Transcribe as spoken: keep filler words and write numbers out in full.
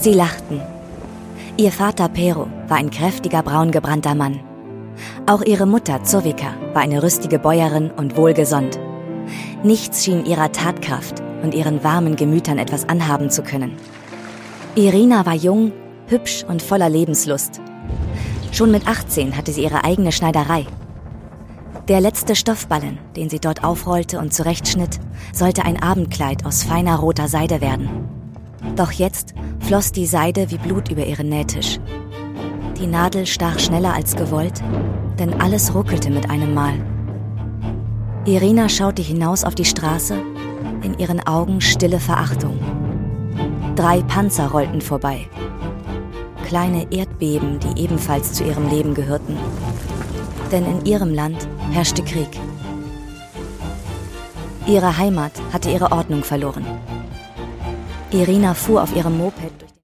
Sie lachten. Ihr Vater Pero war ein kräftiger, braungebrannter Mann. Auch ihre Mutter Zovika war eine rüstige Bäuerin und wohlgesonnen. Nichts schien ihrer Tatkraft und ihren warmen Gemütern etwas anhaben zu können. Irina war jung, hübsch und voller Lebenslust. Schon mit achtzehn hatte sie ihre eigene Schneiderei. Der letzte Stoffballen, den sie dort aufrollte und zurechtschnitt, sollte ein Abendkleid aus feiner roter Seide werden. Doch jetzt floss die Seide wie Blut über ihren Nähtisch. Die Nadel stach schneller als gewollt, denn alles ruckelte mit einem Mal. Irina schaute hinaus auf die Straße, in ihren Augen stille Verachtung. Drei Panzer rollten vorbei. Kleine Erdbeben, die ebenfalls zu ihrem Leben gehörten. Denn in ihrem Land herrschte Krieg. Ihre Heimat hatte ihre Ordnung verloren. Irina fuhr auf ihrem Moped durch